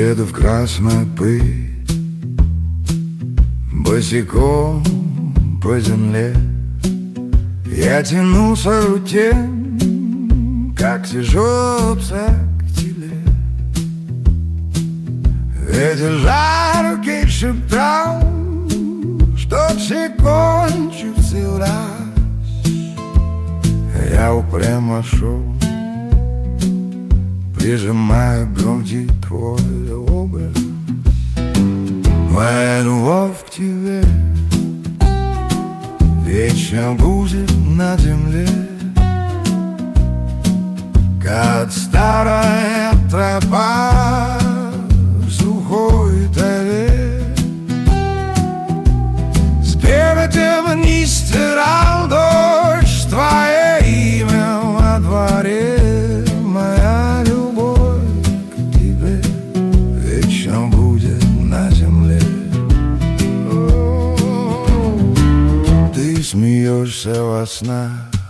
Еду в красную пыль, босиком по земле. Я тяну свою тень, как сижу к теле. Ветер жаркий шептал, что все кончится раз. Я упрямо шел, прижимая к груди твой образ. Моя любовь к тебе вечно будет на земле, как старая тропа в сухой траве. Спереди не стирал дождь твое имя во дворе. Моя любовь к тебе вечно будет на земле. Ты смеешься во снах,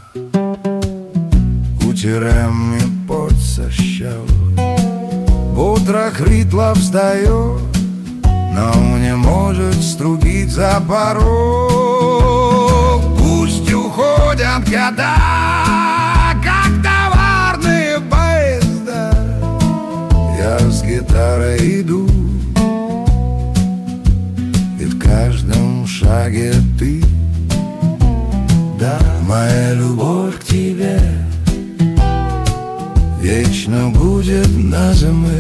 утирая мне пот со щек. Утро хрипло встает, но не может ступить за порог. Пусть уходят года, как товарные поезда. Я с гитарой иду, и в каждом шаге ты. Да, моя любовь к тебе вечно будет на земле,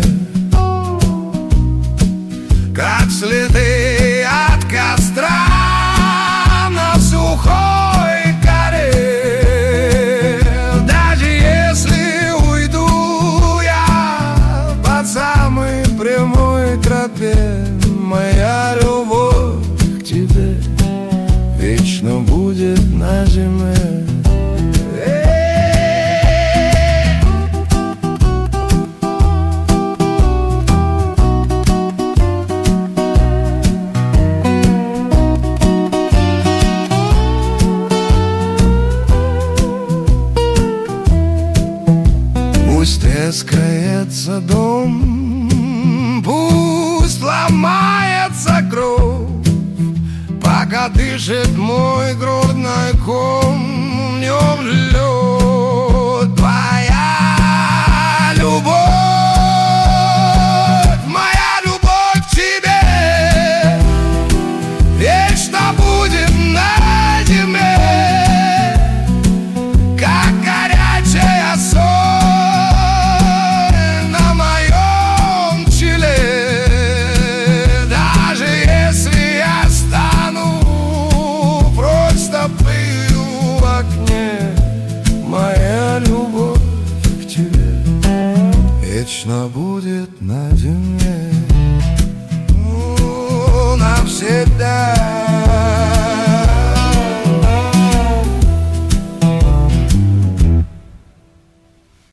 как следы от костра на сухой коре. Даже если уйду я по самой прямой тропе, моя любовь к тебе вечно будет на земле. Пусть трескается дом, пусть ломается кровь, пока дышит мой грудной ком, в нем живет твоя любовь. Моя любовь к тебе вечно будет на земле, как горячая соль на моем челе. Даже если я стану просто пылью в окне, моя любовь к тебе вечно будет на земле. Навсегда.